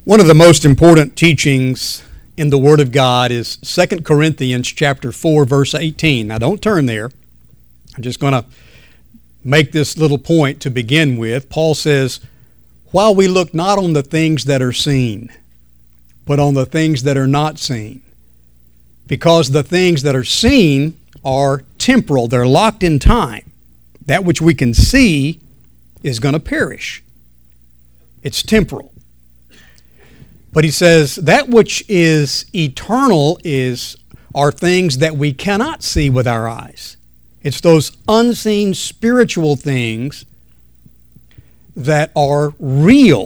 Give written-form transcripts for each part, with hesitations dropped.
One of the most important teachings in the Word of God is 2 Corinthians chapter 4, verse 18. Now don't turn there. I'm just going to make this little point to begin with. Paul says, while we look not on the things that are seen, but on the things that are not seen. Because the things that are seen are temporal. They're locked in time. That which we can see is going to perish. It's temporal. But he says that which is eternal are things that we cannot see with our eyes. It's those unseen spiritual things that are real.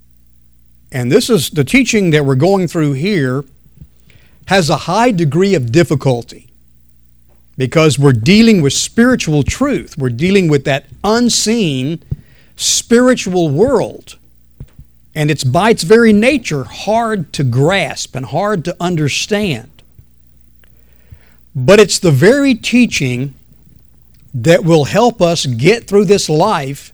And this is the teaching that we're going through here has a high degree of difficulty because we're dealing with spiritual truth. We're dealing with that unseen spiritual world. And it's by its very nature hard to grasp and hard to understand. But it's the very teaching that will help us get through this life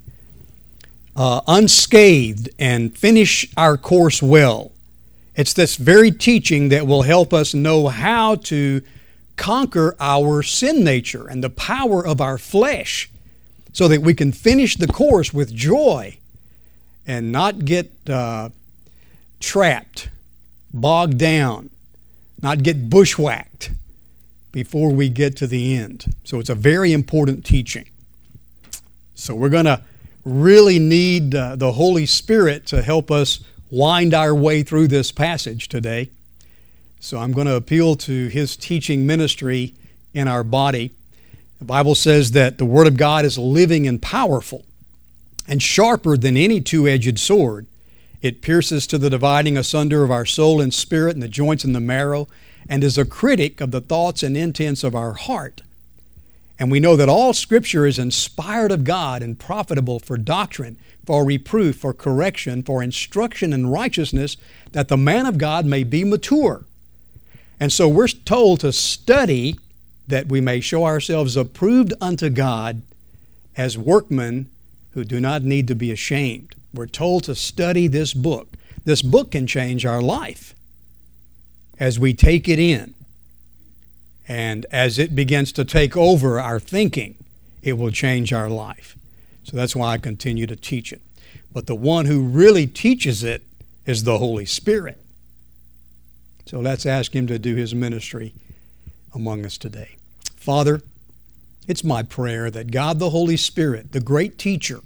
unscathed and finish our course well. It's this very teaching that will help us know how to conquer our sin nature and the power of our flesh so that we can finish the course with joy and not get trapped, bogged down, not get bushwhacked before we get to the end. So it's a very important teaching. So we're going to really need the Holy Spirit to help us wind our way through this passage today. So I'm going to appeal to His teaching ministry in our body. The Bible says that the Word of God is living and powerful and sharper than any two-edged sword. It pierces to the dividing asunder of our soul and spirit and the joints and the marrow, and is a critic of the thoughts and intents of our heart. And we know that all Scripture is inspired of God and profitable for doctrine, for reproof, for correction, for instruction in righteousness, that the man of God may be mature. And so we're told to study that we may show ourselves approved unto God as workmen who do not need to be ashamed. We're told to study this book. This book can change our life as we take it in. And as it begins to take over our thinking, it will change our life. So that's why I continue to teach it. But the one who really teaches it is the Holy Spirit. So let's ask Him to do His ministry among us today. Father, it's my prayer that God the Holy Spirit, the great teacher,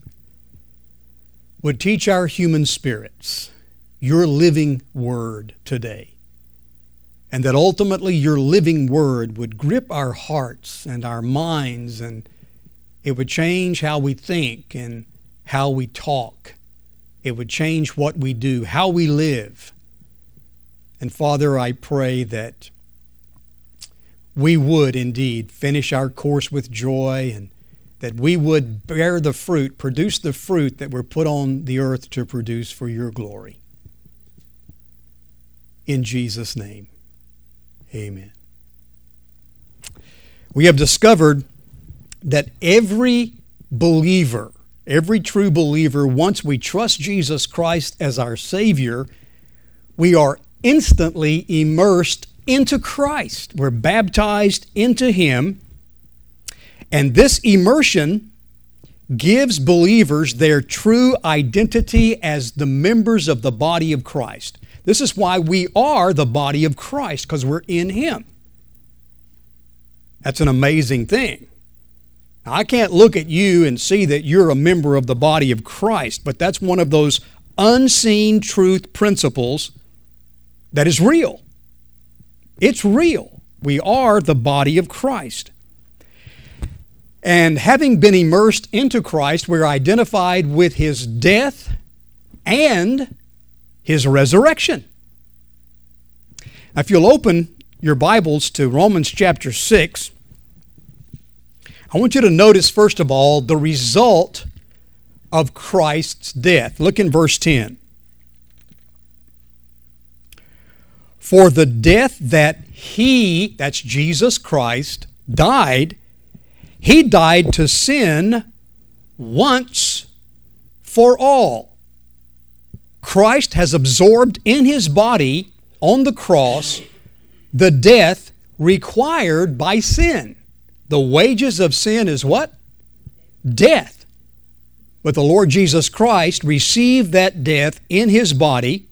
would teach our human spirits your living word today. And that ultimately your living word would grip our hearts and our minds, and it would change how we think and how we talk. It would change what we do, how we live. And Father, I pray that we would indeed finish our course with joy, and that we would bear the fruit, produce the fruit that we're put on the earth to produce for your glory. In Jesus' name, amen. We have discovered that every believer, every true believer, once we trust Jesus Christ as our Savior, we are instantly immersed into Christ. We're baptized into Him. And this immersion gives believers their true identity as the members of the body of Christ. This is why we are the body of Christ, because we're in Him. That's an amazing thing. Now, I can't look at you and see that you're a member of the body of Christ, but that's one of those unseen truth principles that is real. It's real. We are the body of Christ. And having been immersed into Christ, we're identified with His death and His resurrection. Now, if you'll open your Bibles to Romans chapter 6, I want you to notice, first of all, the result of Christ's death. Look in verse 10. For the death that He, that's Jesus Christ, died, He died to sin once for all. Christ has absorbed in his body on the cross the death required by sin. The wages of sin is what? Death. But the Lord Jesus Christ received that death in his body.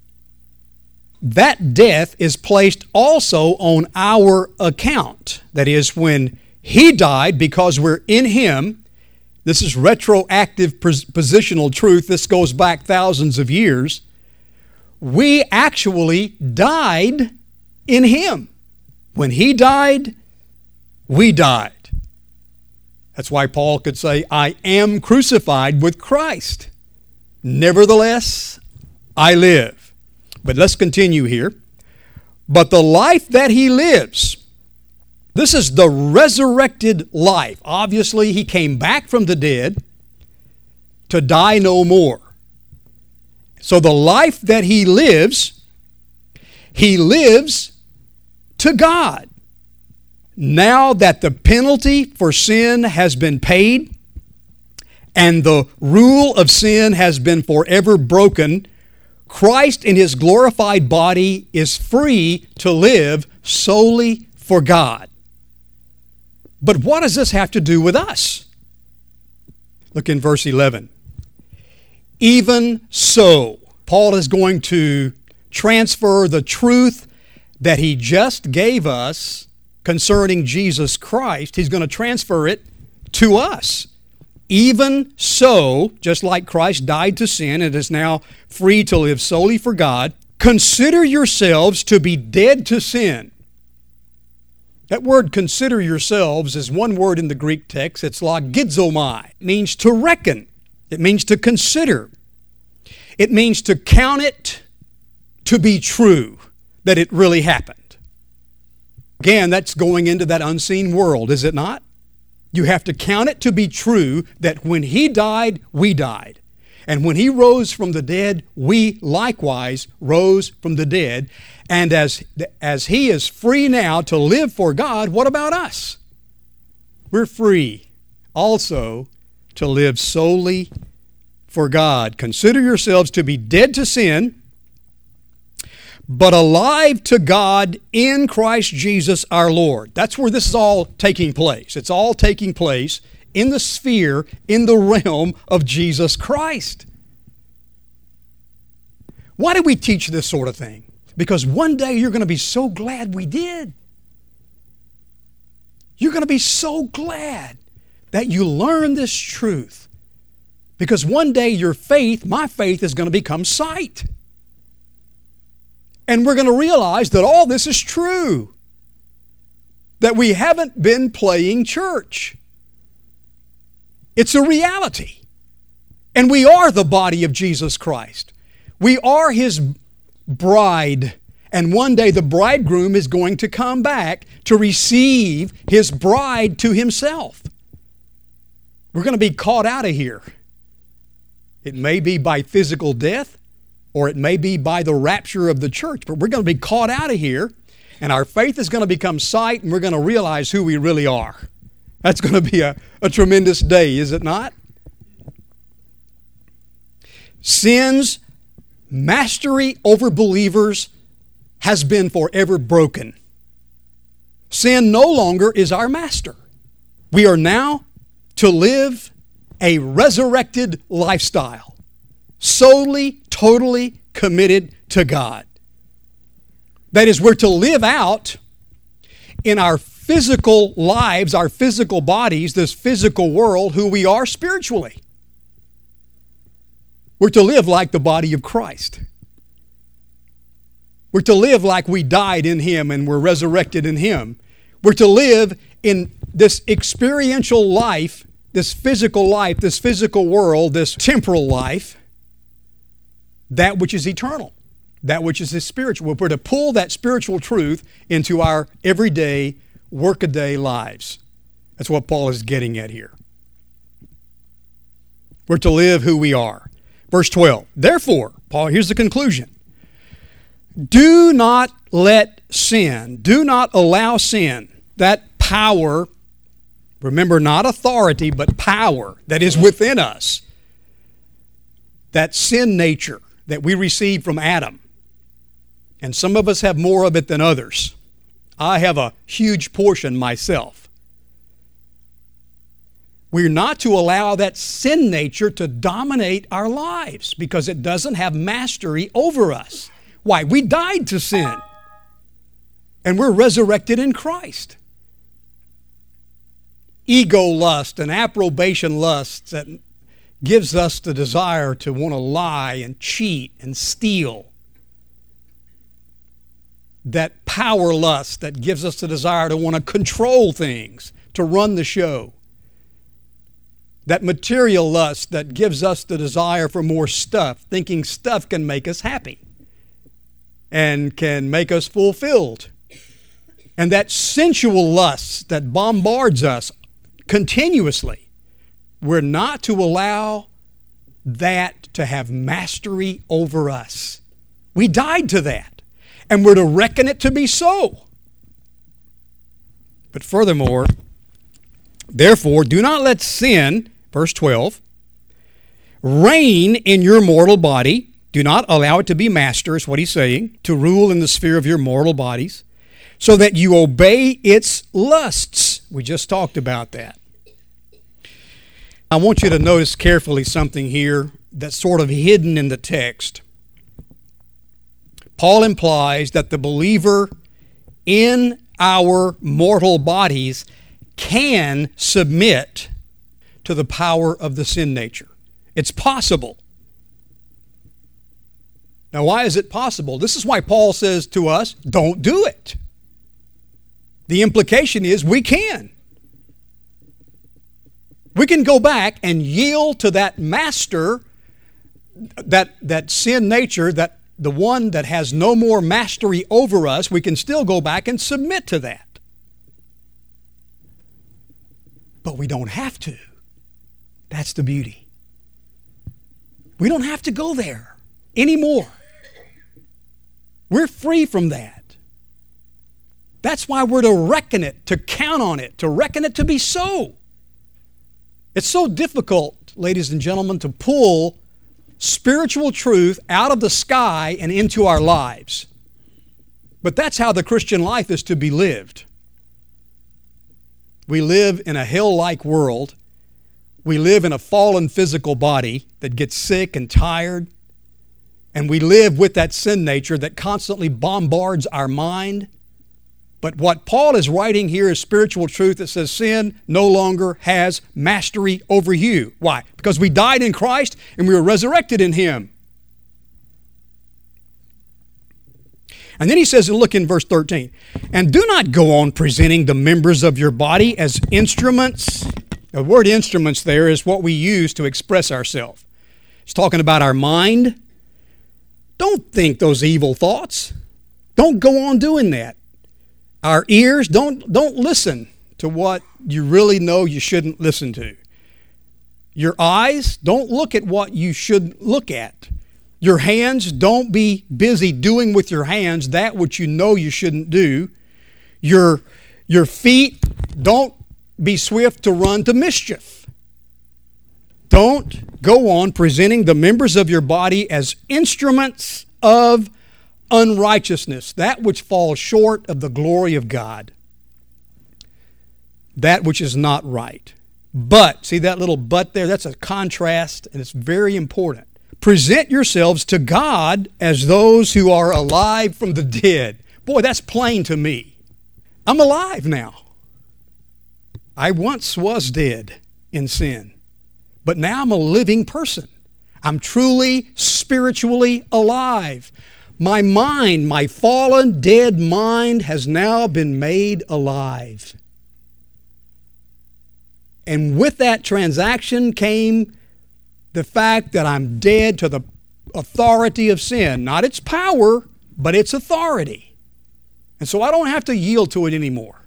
That death is placed also on our account. That is, when he died, because we're in him. This is retroactive positional truth. This goes back thousands of years. We actually died in him. When he died, we died. That's why Paul could say, I am crucified with Christ. Nevertheless, I live. But let's continue here. But the life that he lives, this is the resurrected life. Obviously, he came back from the dead to die no more. So the life that he lives to God. Now that the penalty for sin has been paid and the rule of sin has been forever broken, Christ in his glorified body is free to live solely for God. But what does this have to do with us? Look in verse 11. Even so, Paul is going to transfer the truth that he just gave us concerning Jesus Christ. He's going to transfer it to us. Even so, just like Christ died to sin and is now free to live solely for God, consider yourselves to be dead to sin. That word consider yourselves is one word in the Greek text. It's logizomai. It means to reckon. It means to consider. It means to count it to be true, that it really happened. Again, that's going into that unseen world, is it not? You have to count it to be true that when he died, we died. And when he rose from the dead, we likewise rose from the dead. And as he is free now to live for God, what about us? We're free also to live solely for God. Consider yourselves to be dead to sin, but alive to God in Christ Jesus our Lord. That's where this is all taking place. It's all taking place in the sphere, in the realm of Jesus Christ. Why do we teach this sort of thing? Because one day you're going to be so glad we did. You're going to be so glad that you learned this truth. Because one day your faith, my faith, is going to become sight. And we're going to realize that all this is true. That we haven't been playing church. It's a reality. And we are the body of Jesus Christ. We are his bride. And one day the bridegroom is going to come back to receive his bride to himself. We're going to be caught out of here. It may be by physical death, or it may be by the rapture of the church, but we're going to be caught out of here, and our faith is going to become sight, and we're going to realize who we really are. That's going to be a tremendous day, is it not? Sin's mastery over believers has been forever broken. Sin no longer is our master. We are now to live a resurrected lifestyle, solely, totally committed to God. That is, we're to live out in our physical lives, our physical bodies, this physical world, who we are spiritually. We're to live like the body of Christ. We're to live like we died in him and we're resurrected in him. We're to live in this experiential life, this physical world, this temporal life, that which is eternal, that which is spiritual. We're to pull that spiritual truth into our everyday, workaday lives. That's what Paul is getting at here. We're to live who we are. Verse 12, therefore, Paul, here's the conclusion. Do not let sin, do not allow sin, that power, remember, not authority, but power that is within us, that sin nature, that we received from Adam. And some of us have more of it than others. I have a huge portion myself. We're not to allow that sin nature to dominate our lives because it doesn't have mastery over us. Why? We died to sin. And we're resurrected in Christ. Ego lust and approbation lust that gives us the desire to want to lie and cheat and steal. That power lust that gives us the desire to want to control things, to run the show. That material lust that gives us the desire for more stuff, thinking stuff can make us happy and can make us fulfilled. And that sensual lust that bombards us continuously. We're not to allow that to have mastery over us. We died to that, and we're to reckon it to be so. But furthermore, therefore, do not let sin, verse 12, reign in your mortal body. Do not allow it to be master, is what he's saying, to rule in the sphere of your mortal bodies, so that you obey its lusts. We just talked about that. I want you to notice carefully something here that's sort of hidden in the text. Paul implies that the believer in our mortal bodies can submit to the power of the sin nature. It's possible. Now, why is it possible? This is why Paul says to us, don't do it. The implication is we can. We can go back and yield to that master, that sin nature, that the one that has no more mastery over us. We can still go back and submit to that. But we don't have to. That's the beauty. We don't have to go there anymore. We're free from that. That's why we're to reckon it, to count on it, to reckon it to be so. It's so difficult, ladies and gentlemen, to pull spiritual truth out of the sky and into our lives. But that's how the Christian life is to be lived. We live in a hell-like world. We live in a fallen physical body that gets sick and tired. And we live with that sin nature that constantly bombards our mind. But what Paul is writing here is spiritual truth that says sin no longer has mastery over you. Why? Because we died in Christ and we were resurrected in Him. And then he says, and look in verse 13, and do not go on presenting the members of your body as instruments. The word instruments there is what we use to express ourselves. It's talking about our mind. Don't think those evil thoughts. Don't go on doing that. Our ears, don't listen to what you really know you shouldn't listen to. Your eyes, don't look at what you should look at. Your hands, don't be busy doing with your hands that which you know you shouldn't do. Your feet, don't be swift to run to mischief. Don't go on presenting the members of your body as instruments of unrighteousness, that which falls short of the glory of God, that which is not right. But, see that little but there? That's a contrast, and it's very important. Present yourselves to God as those who are alive from the dead. Boy, that's plain to me. I'm alive now. I once was dead in sin, but now I'm a living person. I'm truly spiritually alive. My mind, my fallen, dead mind has now been made alive. And with that transaction came the fact that I'm dead to the authority of sin. Not its power, but its authority. And so I don't have to yield to it anymore.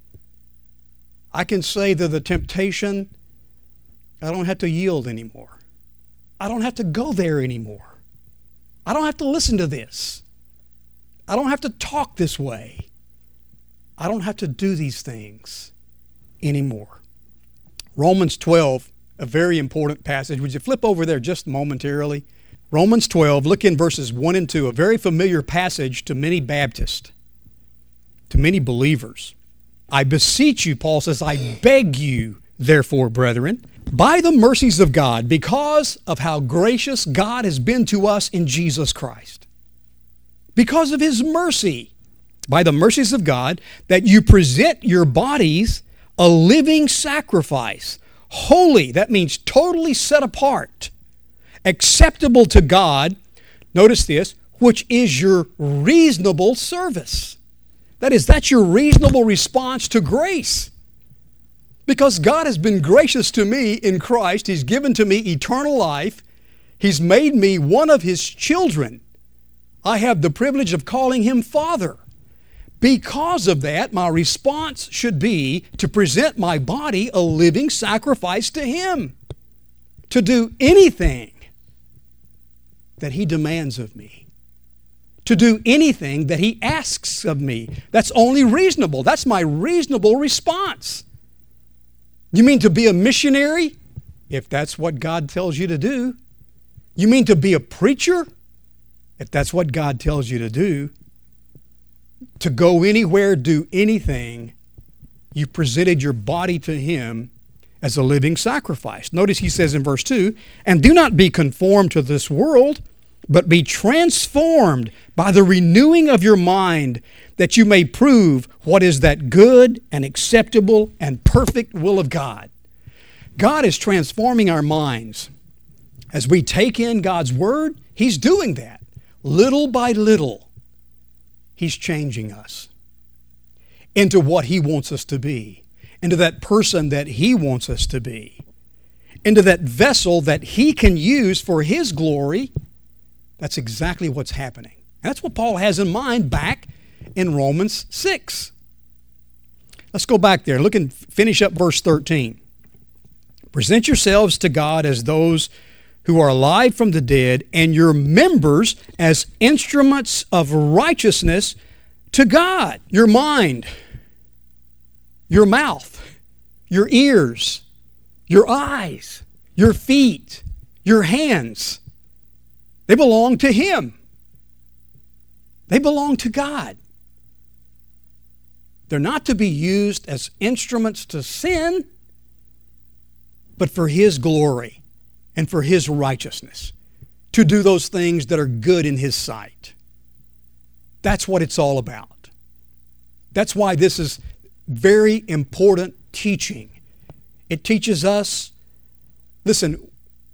I can say to the temptation, I don't have to yield anymore. I don't have to go there anymore. I don't have to listen to this. I don't have to talk this way. I don't have to do these things anymore. Romans 12, a very important passage. Would you flip over there just momentarily? Romans 12, look in verses 1 and 2, a very familiar passage to many Baptists, to many believers. I beseech you, Paul says, I beg you, therefore, brethren, by the mercies of God, because of how gracious God has been to us in Jesus Christ, because of His mercy, by the mercies of God, that you present your bodies a living sacrifice, holy, that means totally set apart, acceptable to God, notice this, which is your reasonable service. That is, that's your reasonable response to grace. Because God has been gracious to me in Christ. He's given to me eternal life. He's made me one of His children. I have the privilege of calling Him Father. Because of that, my response should be to present my body a living sacrifice to Him. To do anything that He demands of me. To do anything that He asks of me. That's only reasonable. That's my reasonable response. You mean to be a missionary? If that's what God tells you to do. You mean to be a preacher? If that's what God tells you to do. To go anywhere, do anything, you presented your body to Him as a living sacrifice. Notice He says in verse 2, and do not be conformed to this world, but be transformed by the renewing of your mind, that you may prove what is that good and acceptable and perfect will of God. God is transforming our minds. As we take in God's Word, He's doing that. Little by little, He's changing us into what He wants us to be, into that person that He wants us to be, into that vessel that He can use for His glory. That's exactly what's happening. And that's what Paul has in mind back in Romans 6. Let's go back there. Look and finish up verse 13. Present yourselves to God as those who are alive from the dead, and your members as instruments of righteousness to God. Your mind, your mouth, your ears, your eyes, your feet, your hands. They belong to Him. They belong to God. They're not to be used as instruments to sin, but for His glory and for His righteousness, to do those things that are good in His sight. That's what it's all about. That's why this is very important teaching. It teaches us, listen,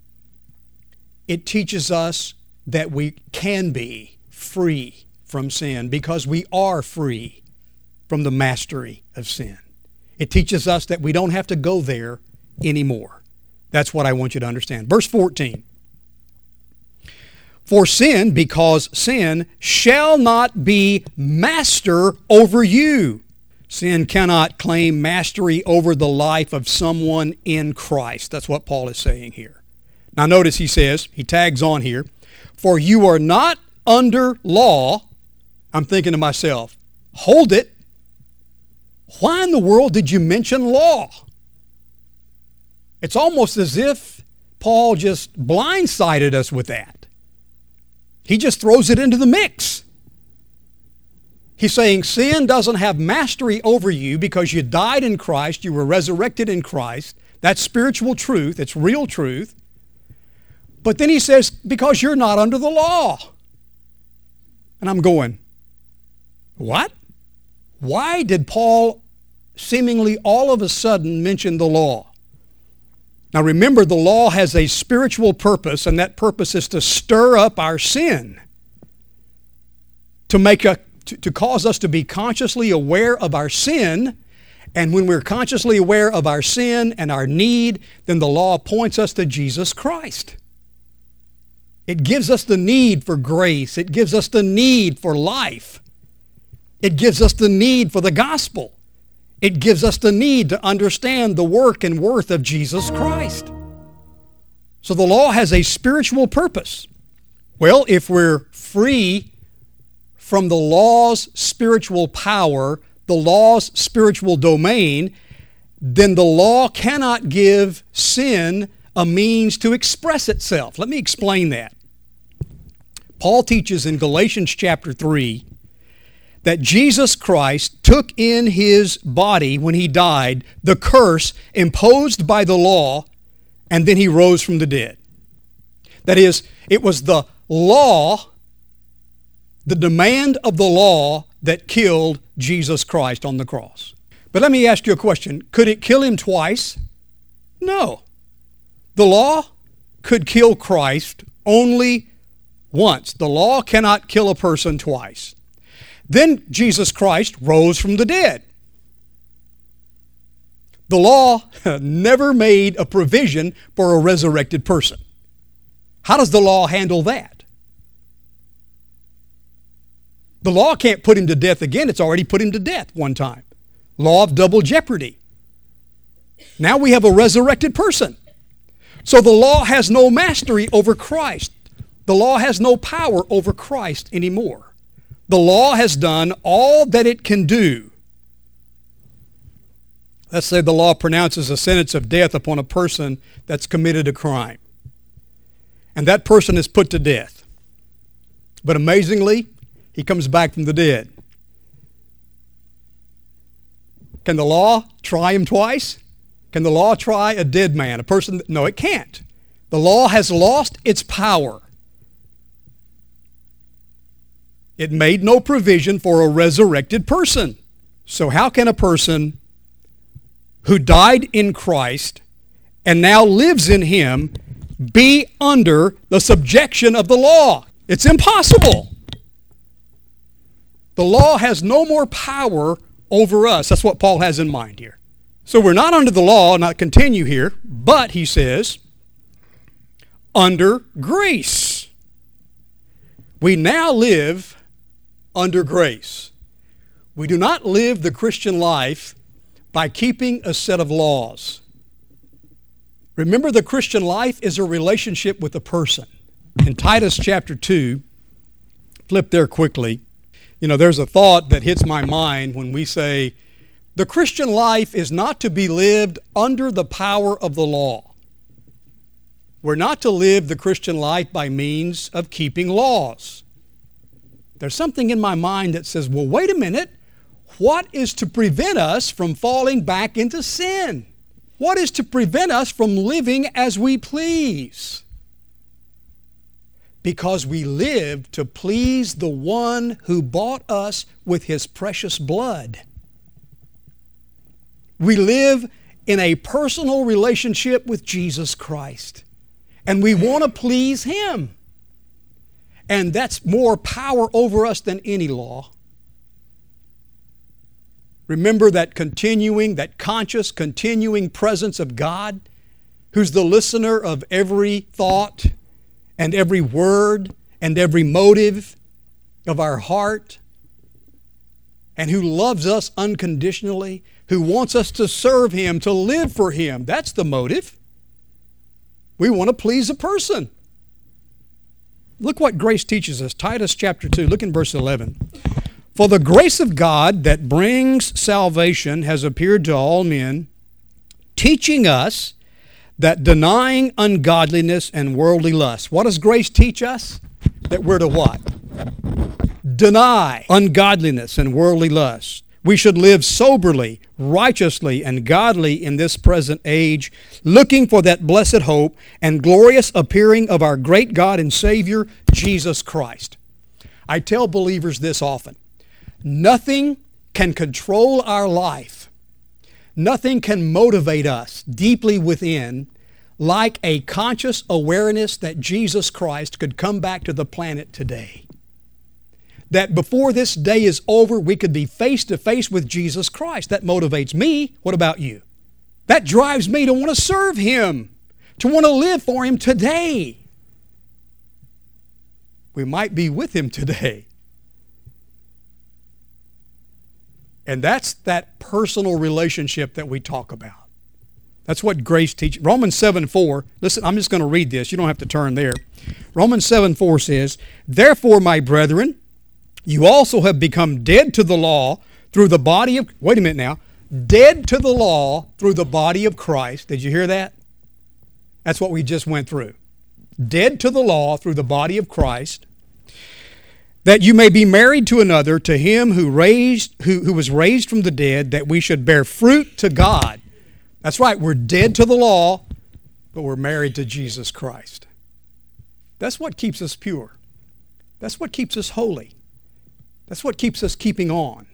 it teaches us that we can be free from sin because we are free from the mastery of sin. It teaches us that we don't have to go there anymore. That's what I want you to understand. Verse 14. For sin, because sin shall not be master over you. Sin cannot claim mastery over the life of someone in Christ. That's what Paul is saying here. Now notice he says, he tags on here, for you are not under law. I'm thinking to myself, hold it. Why in the world did you mention law? It's almost as if Paul just blindsided us with that. He just throws it into the mix. He's saying sin doesn't have mastery over you because you died in Christ, you were resurrected in Christ. That's spiritual truth, it's real truth. But then he says, because you're not under the law. And I'm going, what? Why did Paul seemingly all of a sudden mention the law? Now remember, the law has a spiritual purpose, and that purpose is to stir up our sin, to cause us to be consciously aware of our sin. And when we're consciously aware of our sin and our need, then the law points us to Jesus Christ. It gives us the need for grace. It gives us the need for life. It gives us the need for the gospel. It gives us the need to understand the work and worth of Jesus Christ. So the law has a spiritual purpose. Well, if we're free from the law's spiritual power, the law's spiritual domain, then the law cannot give sin a means to express itself. Let me explain that. Paul teaches in Galatians chapter 3 that Jesus Christ took in his body when he died the curse imposed by the law, and then he rose from the dead. That is, it was the law, the demand of the law that killed Jesus Christ on the cross. But let me ask you a question. Could it kill him twice? No. The law could kill Christ only once. The law cannot kill a person twice. Then Jesus Christ rose from the dead. The law never made a provision for a resurrected person. How does the law handle that? The law can't put him to death again. It's already put him to death one time. Law of double jeopardy. Now we have a resurrected person. So the law has no mastery over Christ. The law has no power over Christ anymore. The law has done all that it can do. Let's say the law pronounces a sentence of death upon a person that's committed a crime. And that person is put to death. But amazingly, he comes back from the dead. Can the law try him twice? Can the law try a dead man, a person? No, it can't. The law has lost its power. It made no provision for a resurrected person. So how can a person who died in Christ and now lives in him be under the subjection of the law? It's impossible. The law has no more power over us. That's what Paul has in mind here. So we're not under the law, not continue here, but he says, under grace. We now live under grace. We do not live the Christian life by keeping a set of laws. Remember, the Christian life is a relationship with a person. In Titus chapter 2, flip there quickly. You know, there's a thought that hits my mind when we say, the Christian life is not to be lived under the power of the law. We're not to live the Christian life by means of keeping laws. There's something in my mind that says, well, wait a minute. What is to prevent us from falling back into sin? What is to prevent us from living as we please? Because we live to please the one who bought us with his precious blood. We live in a personal relationship with Jesus Christ, and we want to please him. And that's more power over us than any law. Remember that conscious, continuing presence of God, who's the listener of every thought and every word and every motive of our heart, and who loves us unconditionally, who wants us to serve him, to live for him. That's the motive. We want to please a person. Look what grace teaches us. Titus chapter 2, look in verse 11. For the grace of God that brings salvation has appeared to all men, teaching us that denying ungodliness and worldly lust. What does grace teach us? That we're to what? Deny ungodliness and worldly lust. We should live soberly, righteously, and godly in this present age, looking for that blessed hope and glorious appearing of our great God and Savior, Jesus Christ. I tell believers this often. Nothing can control our life. Nothing can motivate us deeply within like a conscious awareness that Jesus Christ could come back to the planet today. That before this day is over, we could be face to face with Jesus Christ. That motivates me. What about you? That drives me to want to serve him, to want to live for him today. We might be with him today. And that's that personal relationship that we talk about. That's what grace teaches. Romans 7:4, listen, I'm just going to read this. You don't have to turn there. Romans 7:4 says, therefore, my brethren, you also have become dead to the law through the body of, wait a minute now, dead to the law through the body of Christ. Did you hear that? That's what we just went through. Dead to the law through the body of Christ, that you may be married to another, to him who was raised from the dead, that we should bear fruit to God. That's right, we're dead to the law, but we're married to Jesus Christ. That's what keeps us pure. That's what keeps us holy. That's what keeps us keeping on.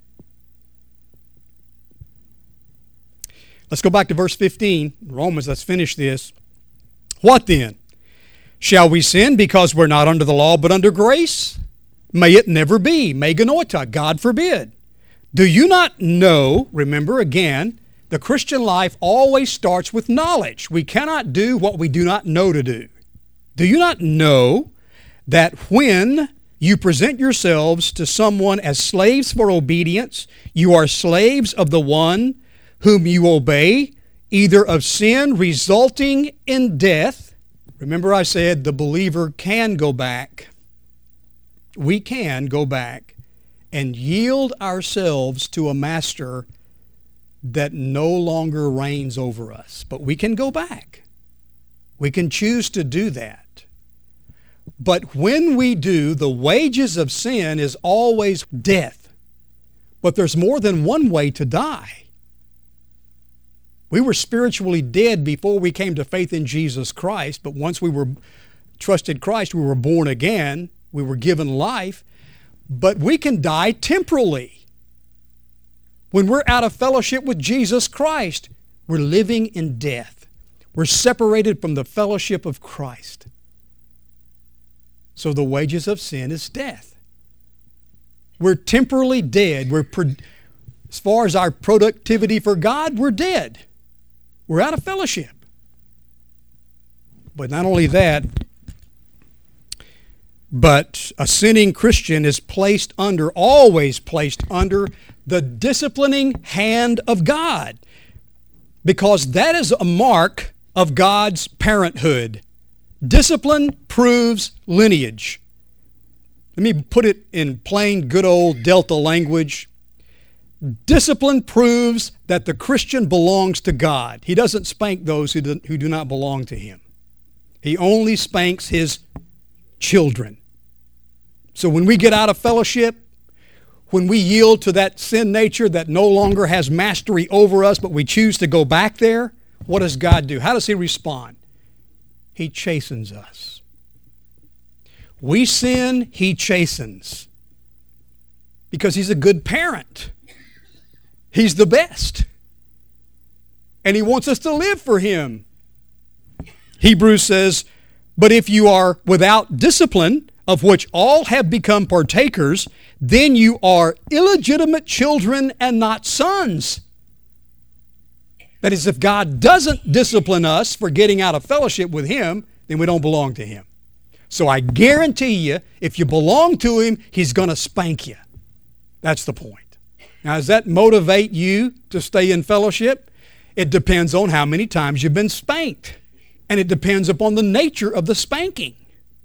Let's go back to verse 15. Romans, let's finish this. What then? Shall we sin because we're not under the law but under grace? May it never be. Me genoita, God forbid. Do you not know, remember again, the Christian life always starts with knowledge. We cannot do what we do not know to do. Do you not know that when you present yourselves to someone as slaves for obedience, you are slaves of the one whom you obey, either of sin resulting in death? Remember I said the believer can go back. We can go back and yield ourselves to a master that no longer reigns over us. But we can go back. We can choose to do that. But when we do, the wages of sin is always death. But there's more than one way to die. We were spiritually dead before we came to faith in Jesus Christ, but once we were trusted Christ, we were born again, we were given life, but we can die temporally. When we're out of fellowship with Jesus Christ, we're living in death. We're separated from the fellowship of Christ. So the wages of sin is death. We're temporally dead. As far as our productivity for God, we're dead. We're out of fellowship. But not only that, but a sinning Christian is always placed under the disciplining hand of God, because that is a mark of God's parenthood. Discipline proves lineage. Let me put it in plain, good old Delta language. Discipline proves that the Christian belongs to God. He doesn't spank those who do not belong to Him. He only spanks His children. So when we get out of fellowship, when we yield to that sin nature that no longer has mastery over us, but we choose to go back there, what does God do? How does He respond? He chastens us. We sin, He chastens. Because He's a good parent. He's the best. And He wants us to live for Him. Hebrews says, but if you are without discipline, of which all have become partakers, then you are illegitimate children and not sons. That is, if God doesn't discipline us for getting out of fellowship with Him, then we don't belong to Him. So I guarantee you, if you belong to Him, He's going to spank you. That's the point. Now, does that motivate you to stay in fellowship? It depends on how many times you've been spanked. And it depends upon the nature of the spanking.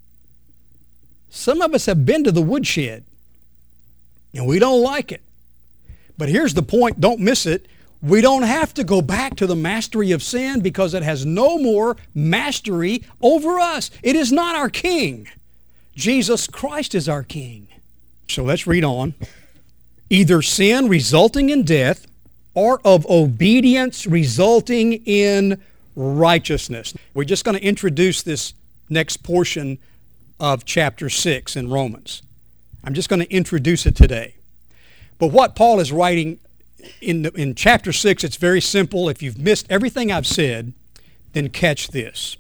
Some of us have been to the woodshed, and we don't like it. But here's the point, don't miss it. We don't have to go back to the mastery of sin because it has no more mastery over us. It is not our king. Jesus Christ is our king. So let's read on. Either sin resulting in death or of obedience resulting in righteousness. We're just going to introduce this next portion of chapter 6 in Romans. I'm just going to introduce it today. But what Paul is writing in chapter 6, it's very simple. If you've missed everything I've said, then catch this.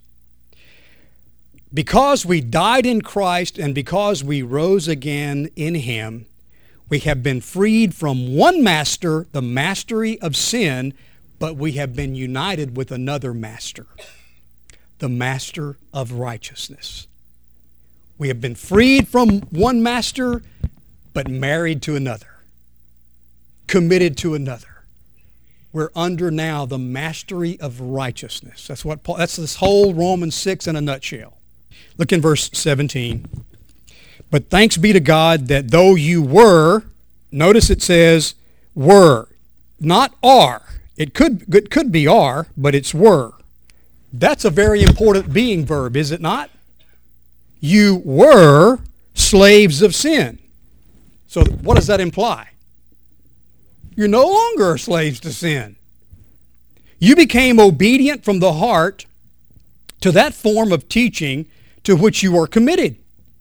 Because we died in Christ and because we rose again in Him, we have been freed from one master, the mastery of sin, but we have been united with another master, the master of righteousness. We have been freed from one master, but married to another, committed to another. We're under now the mastery of righteousness. That's this whole Romans 6 in a nutshell. Look in verse 17. But thanks be to God that though you were, notice it says were, not are. It could be are, but it's were. That's a very important being verb, is it not? You were slaves of sin. So what does that imply? You're no longer slaves to sin. You became obedient from the heart to that form of teaching to which you are committed.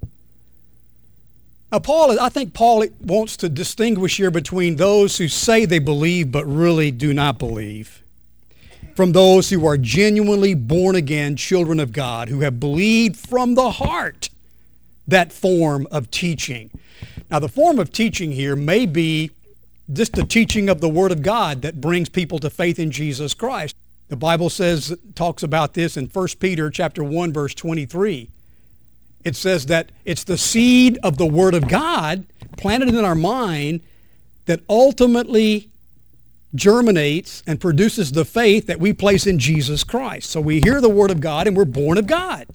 Now, I think Paul wants to distinguish here between those who say they believe but really do not believe, from those who are genuinely born-again children of God, who have believed from the heart that form of teaching. Now, the form of teaching here may be just the teaching of the Word of God that brings people to faith in Jesus Christ. The Bible talks about this in 1 Peter chapter 1, verse 23. It says that it's the seed of the Word of God planted in our mind that ultimately germinates and produces the faith that we place in Jesus Christ. So we hear the Word of God and we're born of God.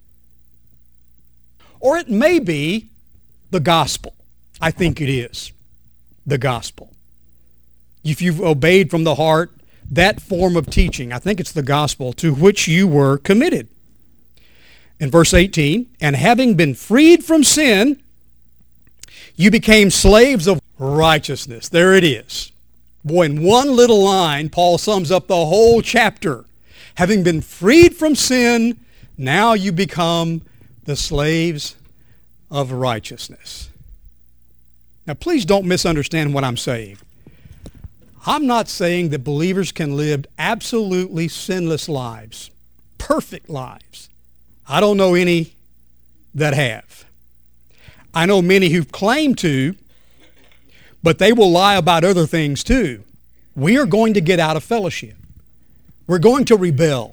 Or it may be the gospel. I think it is the gospel. If you've obeyed from the heart that form of teaching, I think it's the gospel to which you were committed. In verse 18, and having been freed from sin, you became slaves of righteousness. There it is. Boy, in one little line, Paul sums up the whole chapter. Having been freed from sin, now you become the slaves of righteousness. Now, please don't misunderstand what I'm saying. I'm not saying that believers can live absolutely sinless lives, perfect lives. I don't know any that have. I know many who claim to, but they will lie about other things too. We are going to get out of fellowship. We're going to rebel.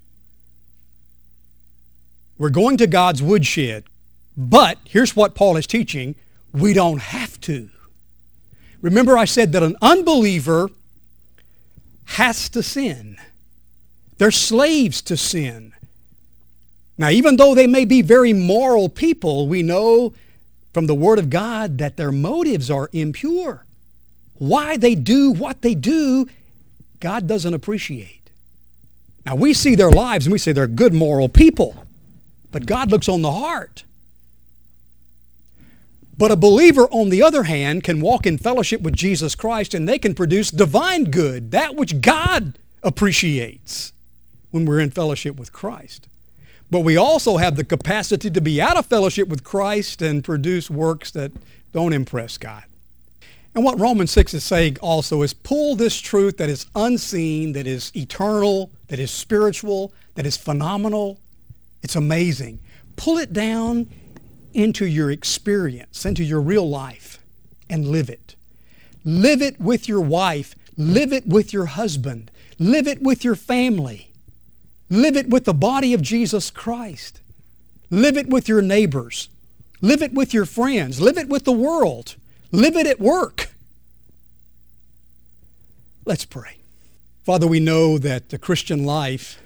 We're going to God's woodshed. But here's what Paul is teaching. We don't have to. Remember I said that an unbeliever has to sin. They're slaves to sin. Now, even though they may be very moral people, we know from the Word of God that their motives are impure. Why they do what they do, God doesn't appreciate. Now, we see their lives and we say they're good moral people, but God looks on the heart. But a believer, on the other hand, can walk in fellowship with Jesus Christ and they can produce divine good, that which God appreciates when we're in fellowship with Christ. But we also have the capacity to be out of fellowship with Christ and produce works that don't impress God. And what Romans 6 is saying also is pull this truth that is unseen, that is eternal, that is spiritual, that is phenomenal. It's amazing. Pull it down into your experience, into your real life, and live it. Live it with your wife. Live it with your husband. Live it with your family. Live it with the body of Jesus Christ. Live it with your neighbors. Live it with your friends. Live it with the world. Live it at work. Let's pray. Father, we know that the Christian life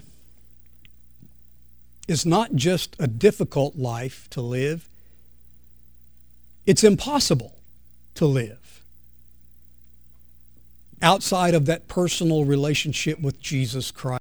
is not just a difficult life to live. It's impossible to live outside of that personal relationship with Jesus Christ.